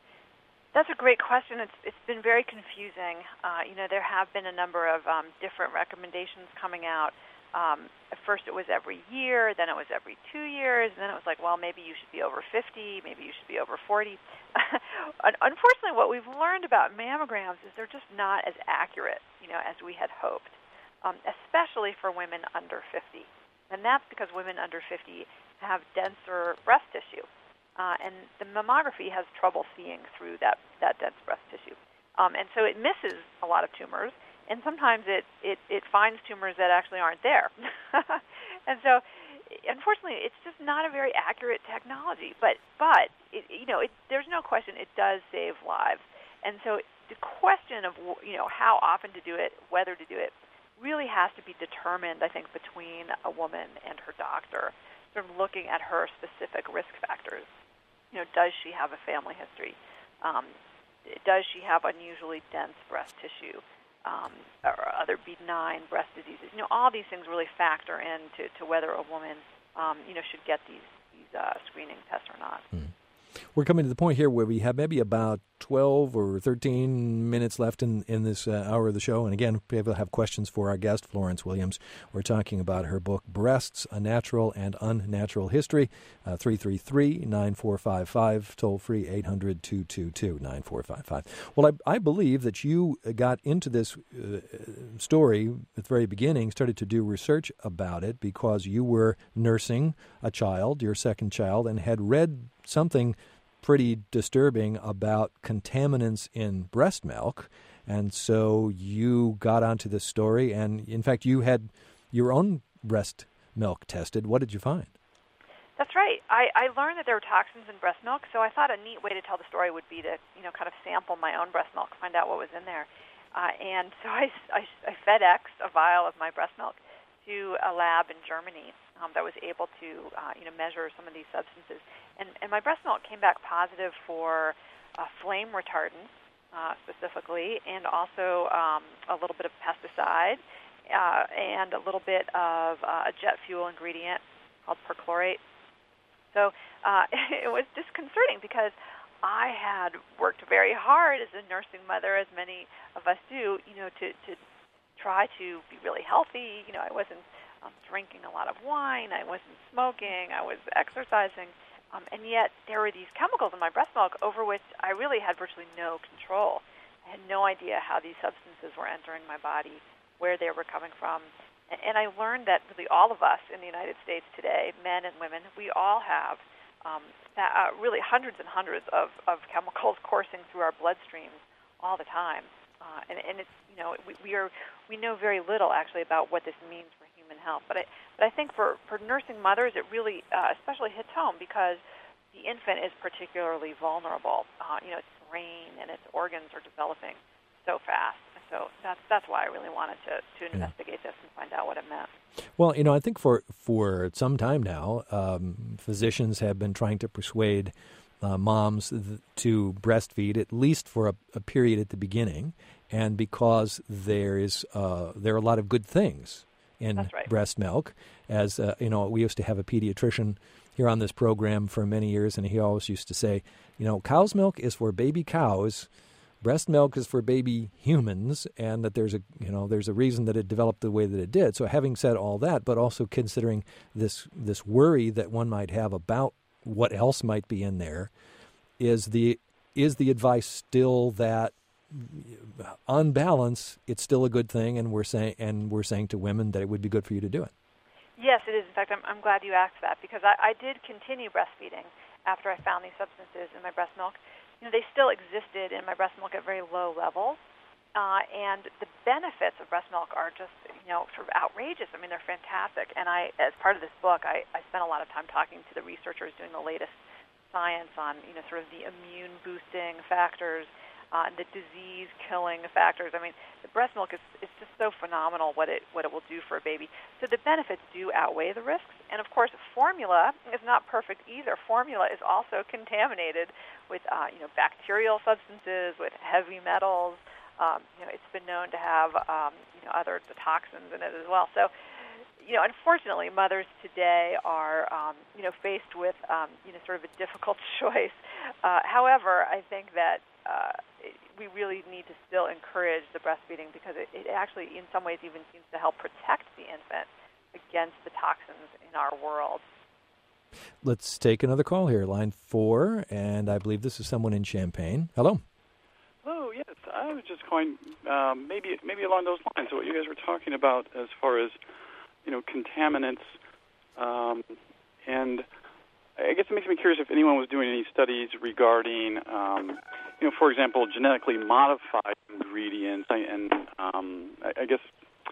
That's a great question. It's it's been very confusing. Uh, you know, there have been a number of um, different recommendations coming out. Um, at first it was every year, then it was every two years, and then it was like, well, maybe you should be over fifty, maybe you should be over forty. Unfortunately, what we've learned about mammograms is they're just not as accurate, you know, as we had hoped, um, especially for women under fifty. And that's because women under fifty have denser breast tissue. Uh, and the mammography has trouble seeing through that, that dense breast tissue. Um, and so it misses a lot of tumors, and sometimes it, it, it finds tumors that actually aren't there. And so, unfortunately, it's just not a very accurate technology. But, but it, you know, it, there's no question it does save lives. And so the question of, you know, how often to do it, whether to do it, really has to be determined, I think, between a woman and her doctor, sort of looking at her specific risk factors. You know, does she have a family history? Um, does she have unusually dense breast tissue um, or other benign breast diseases? You know, all these things really factor into to whether a woman, um, you know, should get these these uh, screening tests or not. Hmm. We're coming to the point here where we have maybe about twelve or thirteen minutes left in, in this uh, hour of the show. And again, people have questions for our guest, Florence Williams. We're talking about her book, Breasts, A Natural and Unnatural History, uh, three three three, nine four five five, toll free, eight hundred, two two two, nine four five five. Well, I, I believe that you got into this uh, story at the very beginning, started to do research about it because you were nursing a child, your second child, and had read something pretty disturbing about contaminants in breast milk. And so you got onto this story, and in fact, you had your own breast milk tested. What did you find? That's right. I, I learned that there were toxins in breast milk, so I thought a neat way to tell the story would be to, you know, kind of sample my own breast milk, find out what was in there. Uh, and so I, I, I FedExed a vial of my breast milk to a lab in Germany um, that was able to, uh, you know, measure some of these substances. And, and my breast milk came back positive for uh, flame retardant, uh, specifically, and also um, a little bit of pesticide uh, and a little bit of uh, a jet fuel ingredient called perchlorate. So uh, it was disconcerting because I had worked very hard as a nursing mother, as many of us do, you know, to, to try to be really healthy. You know, I wasn't um, drinking a lot of wine. I wasn't smoking. I was exercising. Um, and yet there were these chemicals in my breast milk over which I really had virtually no control. I had no idea how these substances were entering my body, where they were coming from. And, and I learned that really all of us in the United States today, men and women, we all have um, that, uh, really hundreds and hundreds of, of chemicals coursing through our bloodstreams all the time. Uh, and, and it's, you know, we, we are we know very little actually about what this means for human health. But I but I think for, for nursing mothers, it really uh, especially hits home because the infant is particularly vulnerable. Uh, you know, its brain and its organs are developing so fast. So that's that's why I really wanted to, to investigate yeah. this and find out what it meant. Well, you know, I think for, for some time now, um, physicians have been trying to persuade uh, moms th- to breastfeed, at least for a, a period at the beginning, and because there is uh, there are a lot of good things in right. breast milk. As uh, you know, we used to have a pediatrician here on this program for many years, and he always used to say, you know, cow's milk is for baby cows, breast milk is for baby humans, and that there's a you know there's a reason that it developed the way that it did. So having said all that, but also considering this this worry that one might have about what else might be in there, is the is the advice still that on balance it's still a good thing, and we're saying and we're saying to women that it would be good for you to do it? Yes, it is. In fact, I'm, I'm glad you asked that, because I, I did continue breastfeeding after I found these substances in my breast milk. You know, they still existed in my breast milk at very low levels, uh, and the benefits of breast milk are just, you know, sort of outrageous. I mean, they're fantastic. And I, as part of this book, I, I spent a lot of time talking to the researchers doing the latest science on, you know, sort of the immune-boosting factors, uh, the disease-killing factors. I mean, the breast milk is, is just so phenomenal what it what it will do for a baby. So the benefits do outweigh the risks. And, of course, formula is not perfect either. Formula is also contaminated with, uh, you know, bacterial substances, with heavy metals. Um, you know, it's been known to have, um, you know, other toxins in it as well. So, you know, unfortunately, mothers today are, um, you know, faced with, um, you know, sort of a difficult choice. Uh, however, I think that uh, we really need to still encourage the breastfeeding, because it, it actually, in some ways, even seems to help protect the infant against the toxins in our world. Let's take another call here, line four, and I believe this is someone in Champaign. Hello. Hello, yes. I was just going um, maybe maybe along those lines of what you guys were talking about as far as, you know, contaminants, um, and I guess it makes me curious if anyone was doing any studies regarding, um, you know, for example, genetically modified ingredients, and um, I, I guess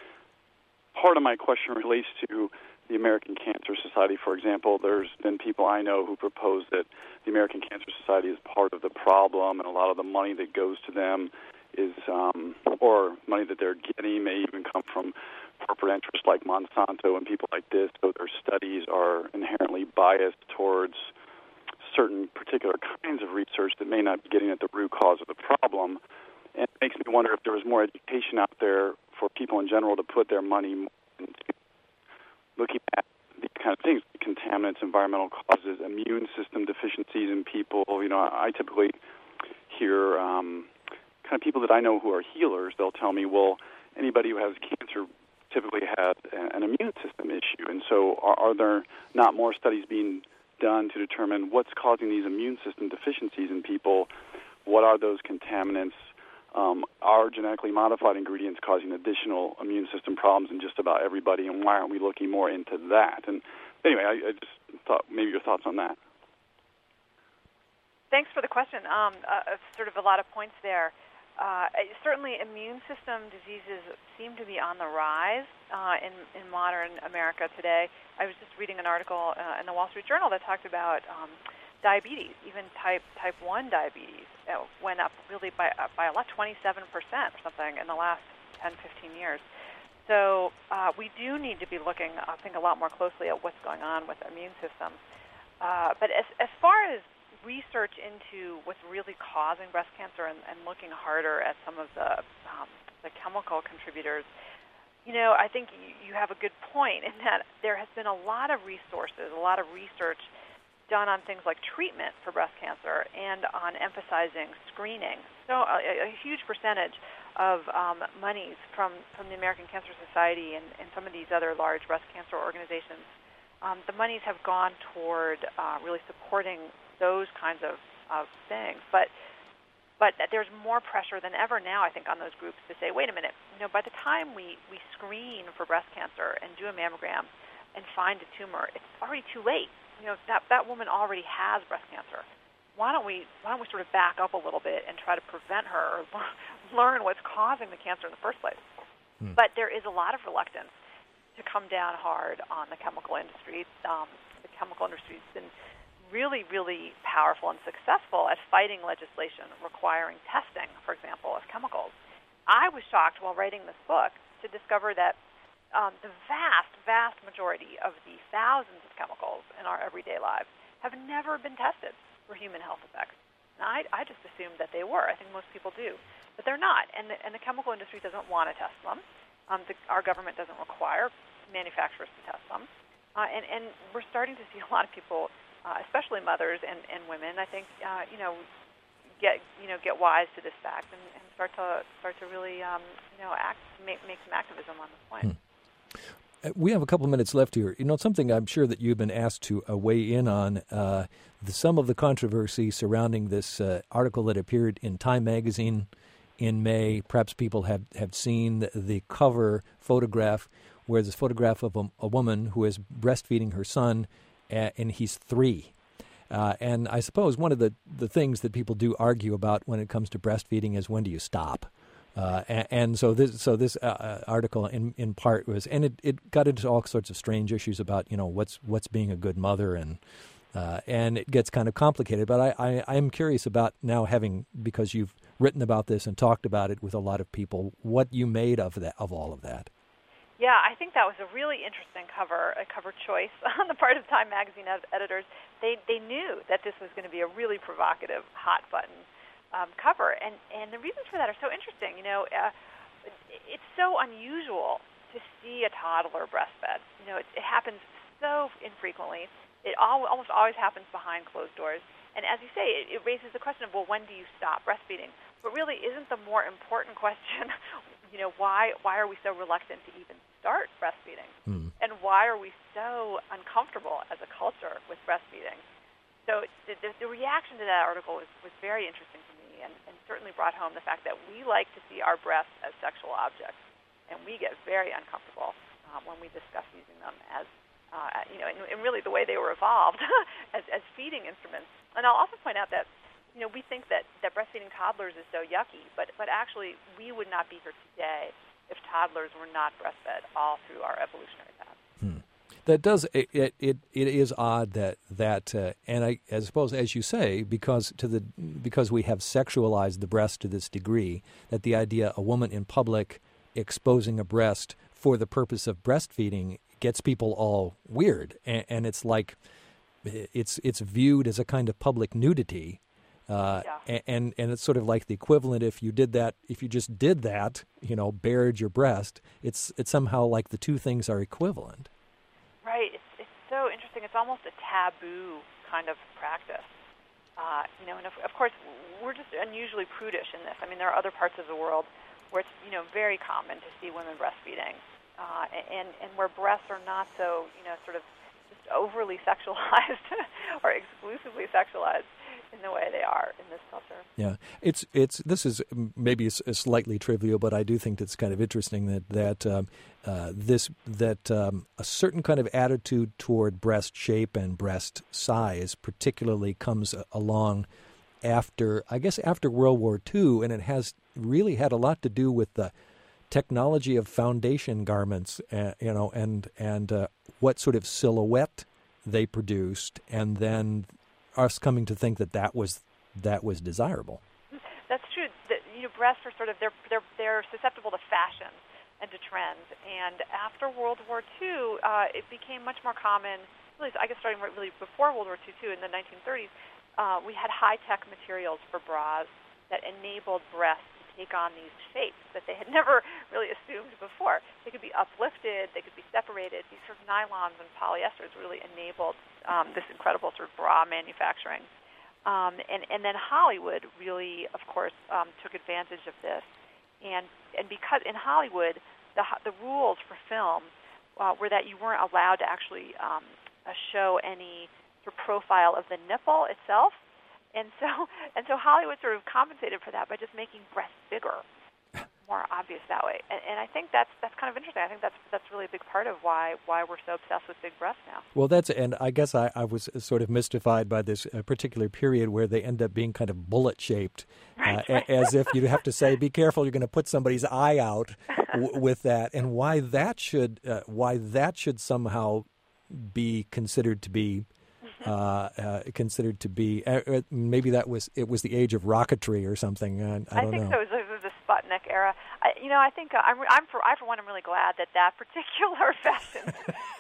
part of my question relates to the American Cancer Society, for example. There's been people I know who propose that the American Cancer Society is part of the problem, and a lot of the money that goes to them is, um, or money that they're getting may even come from corporate interests like Monsanto and people like this, so their studies are inherently biased towards certain particular kinds of research that may not be getting at the root cause of the problem. And it makes me wonder if there was more education out there for people in general to put their money into looking at these kind of things, contaminants, environmental causes, immune system deficiencies in people. You know, I typically hear um, kind of people that I know who are healers. They'll tell me, well, anybody who has cancer typically has an immune system issue. And so are, are there not more studies being done to determine what's causing these immune system deficiencies in people? What are those contaminants? Um, are genetically modified ingredients causing additional immune system problems in just about everybody, and why aren't we looking more into that? And anyway, I, I just thought maybe your thoughts on that. Thanks for the question. Um, uh, sort of a lot of points there. Uh, certainly, immune system diseases seem to be on the rise uh, in, in modern America today. I was just reading an article uh, in the Wall Street Journal that talked about um, diabetes, even type type one diabetes, uh, went up really by uh, by a lot, twenty-seven percent or something in the last ten, fifteen years. So uh, we do need to be looking, I think, a lot more closely at what's going on with the immune system. Uh, but as as far as research into what's really causing breast cancer and, and looking harder at some of the um, the chemical contributors, you know, I think you, you have a good point in that there has been a lot of resources, a lot of research done on things like treatment for breast cancer and on emphasizing screening. So a, a huge percentage of um, monies from, from the American Cancer Society and, and some of these other large breast cancer organizations, um, the monies have gone toward uh, really supporting those kinds of, of things. But but there's more pressure than ever now, I think, on those groups to say, wait a minute, you know, by the time we, we screen for breast cancer and do a mammogram and find a tumor, it's already too late. You know, that that woman already has breast cancer. Why don't we why don't we sort of back up a little bit and try to prevent her or learn what's causing the cancer in the first place? Hmm. But there is a lot of reluctance to come down hard on the chemical industry. Um, the chemical industry has been really, really powerful and successful at fighting legislation requiring testing, for example, of chemicals. I was shocked while writing this book to discover that um, the vast, vast majority of the thousands of chemicals in our everyday lives have never been tested for human health effects. And I, I just assumed that they were. I think most people do. But they're not. And the, and the chemical industry doesn't want to test them. Um, the, our government doesn't require manufacturers to test them. Uh, and, and we're starting to see a lot of people, uh, especially mothers and, and women, I think, uh, you know, get you know get wise to this fact and, and start to start to really um, you know act make make some activism on this point. Hmm. We have a couple of minutes left here. You know, something I'm sure that you've been asked to uh, weigh in on, uh, the, some of the controversy surrounding this uh, article that appeared in Time magazine in May. Perhaps people have, have seen the, the cover photograph where there's a photograph of a, a woman who is breastfeeding her son, uh, and he's three. Uh, and I suppose one of the, the things that people do argue about when it comes to breastfeeding is when do you stop? Uh, and, and so this so this uh, article in, in part was, and it, it got into all sorts of strange issues about, you know, what's what's being a good mother, and uh, and it gets kind of complicated. But I, I, I'm curious about now, having, because you've written about this and talked about it with a lot of people, what you made of that of all of that. Yeah, I think that was a really interesting cover, a cover choice on the part of Time magazine ed- editors. They they knew that this was going to be a really provocative, hot button um, cover, and and the reasons for that are so interesting. You know, uh, it's so unusual to see a toddler breastfed. You know, it, it happens so infrequently. It all, almost always happens behind closed doors. And as you say, it, it raises the question of, well, when do you stop breastfeeding? But really, isn't the more important question, you know, why why are we so reluctant to even start breastfeeding? Mm. And why are we so uncomfortable as a culture with breastfeeding? So the, the, the reaction to that article was, was very interesting to me, and, and certainly brought home the fact that we like to see our breasts as sexual objects, and we get very uncomfortable um, when we discuss using them as, uh, you know, and, and really the way they were evolved as, as feeding instruments. And I'll also point out that, you know, we think that, that breastfeeding toddlers is so yucky, but, but actually we would not be here today if toddlers were not breastfed all through our evolutionary path. Hmm. That does it. It, it is odd that that, uh, and I, I suppose, as you say, because to the because we have sexualized the breast to this degree, that the idea a woman in public exposing a breast for the purpose of breastfeeding gets people all weird, and, and it's like it's it's viewed as a kind of public nudity. Uh, yeah. and, and it's sort of like the equivalent if you did that, if you just did that, you know, bared your breast, it's it's somehow like the two things are equivalent. Right. It's, it's so interesting. It's almost a taboo kind of practice. Uh, you know, and of, of course, we're just unusually prudish in this. I mean, there are other parts of the world where it's, you know, very common to see women breastfeeding, uh, and, and where breasts are not so, you know, sort of just overly sexualized or exclusively sexualized in the way they are in this culture. Yeah, it's it's this is maybe a slightly trivial, but I do think it's kind of interesting that that um, uh, this that um, a certain kind of attitude toward breast shape and breast size, particularly, comes along after, I guess, after World War Two, and it has really had a lot to do with the technology of foundation garments, uh, you know, and and uh, what sort of silhouette they produced, and then us coming to think that that was that was desirable. That's true. The, you know, breasts are sort of they're they're they're susceptible to fashion and to trends. And after World War Two, uh, it became much more common. Really, I guess starting right really before World War Two, too, in the nineteen thirties, uh, we had high-tech materials for bras that enabled breasts to take on these shapes that they had never really assumed before. They could be uplifted, they could be separated. These sort of nylons and polyesters really enabled um, this incredible sort of bra manufacturing. Um, and, and then Hollywood really, of course, um, took advantage of this. And and because in Hollywood, the the rules for film uh, were that you weren't allowed to actually um, uh, show any sort of profile of the nipple itself. And so and so Hollywood sort of compensated for that by just making breasts bigger, more obvious that way. And, and I think that's that's kind of interesting. I think that's that's really a big part of why why we're so obsessed with big breasts now. Well, that's and I guess I, I was sort of mystified by this uh, particular period where they end up being kind of bullet shaped, right, uh, right. as if you have to say, "Be careful, you're going to put somebody's eye out w- with that," and why that should uh, why that should somehow be considered to be. Uh, uh, considered to be uh, maybe that was it was the age of rocketry or something. Uh, I don't I think know. so. It was, it was this button neck era. I, you know, I think uh, I'm, I'm for, I for one, am really glad that that particular fashion.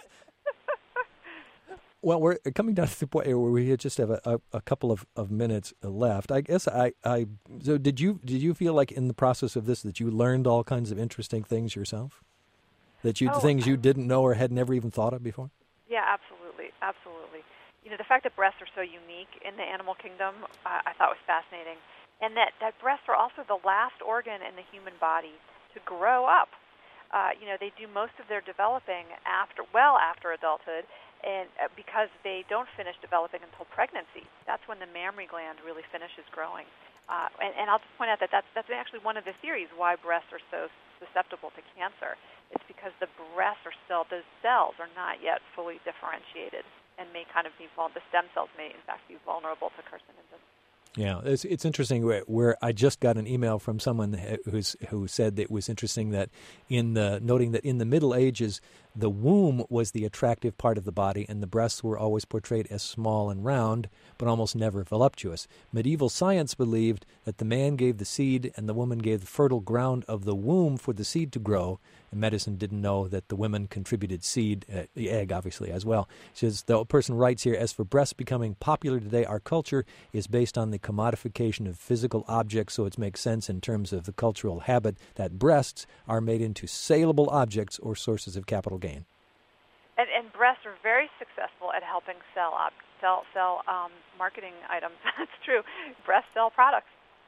Well, we're coming down to the point where we just have a, a, a couple of, of minutes left. I guess I, I so did you did you feel like in the process of this that you learned all kinds of interesting things yourself? That you oh, things you didn't know or had never even thought of before? Yeah, absolutely, absolutely. You know, the fact that breasts are so unique in the animal kingdom, uh, I thought was fascinating, and that, that breasts are also the last organ in the human body to grow up. Uh, you know, they do most of their developing after, well after adulthood, and uh, because they don't finish developing until pregnancy. That's when the mammary gland really finishes growing. Uh, and, and I'll just point out that that's, that's actually one of the theories why breasts are so susceptible to cancer. It's because the breasts are still, those cells are not yet fully differentiated and may kind of be, the stem cells may in fact be vulnerable to carcinogens. Yeah, it's it's interesting where, where I just got an email from someone who's who said that it was interesting that in the noting that in the Middle Ages the womb was the attractive part of the body and the breasts were always portrayed as small and round but almost never voluptuous. Medieval science believed that the man gave the seed and the woman gave the fertile ground of the womb for the seed to grow. And medicine didn't know that the women contributed seed, uh, the egg obviously as well. She says, the person writes here, as for breasts becoming popular today, our culture is based on the commodification of physical objects, so it makes sense in terms of the cultural habit that breasts are made into saleable objects or sources of capital gain. And, and breasts are very successful at helping sell op, sell, sell um, marketing items. That's true. Breasts sell products.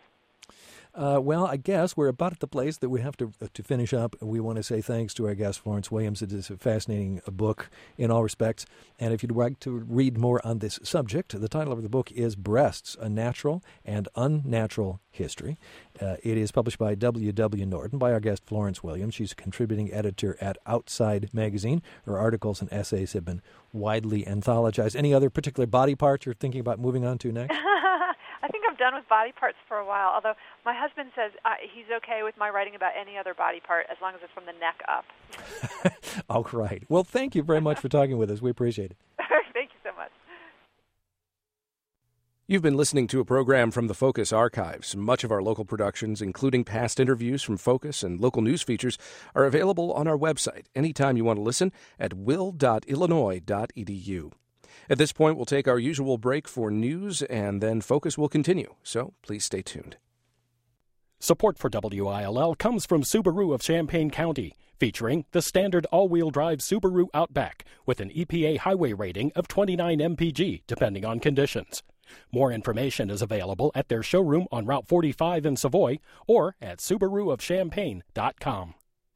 Uh, well, I guess we're about at the place that we have to uh, to finish up. We want to say thanks to our guest, Florence Williams. It is a fascinating uh, book in all respects. And if you'd like to read more on this subject, the title of the book is Breasts, A Natural and Unnatural History. Uh, it is published by W W. Norton by our guest, Florence Williams. She's a contributing editor at Outside Magazine. Her articles and essays have been widely anthologized. Any other particular body parts you're thinking about moving on to next? I think I'm done with body parts for a while, although my husband says uh, he's okay with my writing about any other body part as long as it's from the neck up. All right. Well, thank you very much for talking with us. We appreciate it. Thank you so much. You've been listening to a program from the Focus Archives. Much of our local productions, including past interviews from Focus and local news features, are available on our website anytime you want to listen at will dot illinois dot e d u. At this point, we'll take our usual break for news, and then Focus will continue, so please stay tuned. Support for W I L L comes from Subaru of Champaign County, featuring the standard all-wheel drive Subaru Outback with an E P A highway rating of twenty-nine M P G, depending on conditions. More information is available at their showroom on Route forty-five in Savoy or at Subaru of Champaign dot com.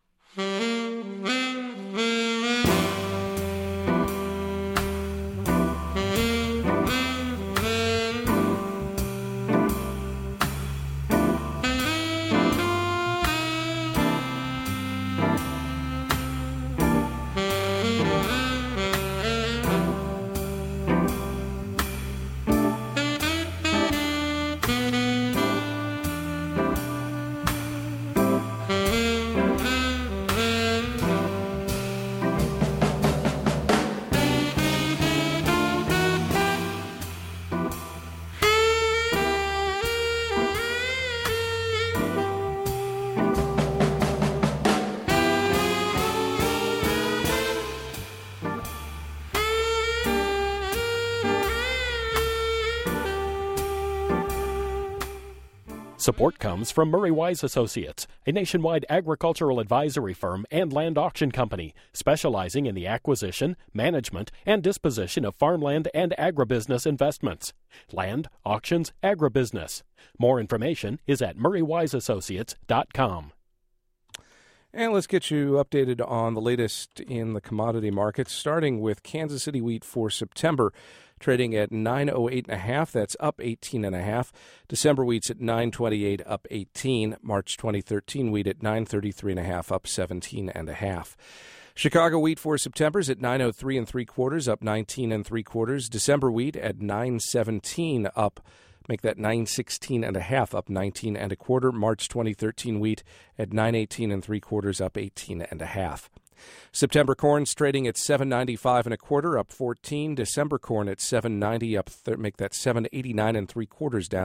Support comes from Murray Wise Associates, a nationwide agricultural advisory firm and land auction company specializing in the acquisition, management, and disposition of farmland and agribusiness investments. Land, auctions, agribusiness. More information is at murray wise associates dot com. And let's get you updated on the latest in the commodity markets, starting with Kansas City wheat for September, trading at nine oh eight and a half. That's up eighteen and a half. December wheat's at nine twenty-eight, up eighteen. March twenty thirteen wheat at nine thirty-three and a half, up seventeen and a half. Chicago wheat for September's at nine oh three and three quarters, up nineteen and three quarters. December wheat at nine seventeen, up. Make that nine sixteen and a half, up nineteen and a quarter. March twenty thirteen wheat at nine eighteen and three quarters, up eighteen and a half. September corn's trading at seven ninety-five and a quarter, up fourteen. December corn at seven ninety, up th- make that seven eighty-nine and three quarters down,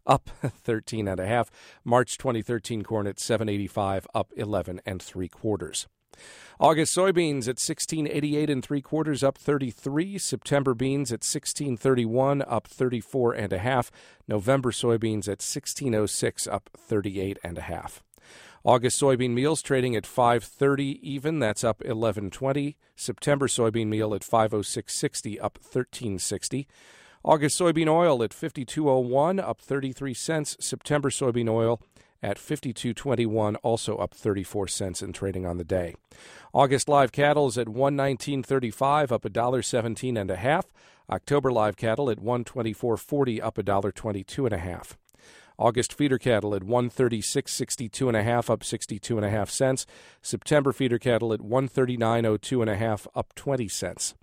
up thirteen and a half. March twenty thirteen corn at seven eighty-five, up eleven and three quarters. August soybeans at sixteen eighty-eight and three quarters, up thirty-three. September beans at sixteen thirty-one, up thirty-four and a half. November soybeans at sixteen oh six, up thirty-eight and a half. August soybean meals trading at five thirty even, that's up eleven twenty. September soybean meal at five oh six sixty, up thirteen sixty. August soybean oil at fifty-two oh one, up thirty-three cents. September soybean oil at fifty-two twenty-one, also up thirty-four cents in trading on the day. August live cattle is at one nineteen thirty-five, up one dollar seventeen and a half. October live cattle at one twenty-four forty, up one dollar twenty-two and a half. August feeder cattle at one thirty-six sixty-two and a half, up sixty-two and a half cents. September feeder cattle at one thirty-nine oh two and a half, up twenty cents.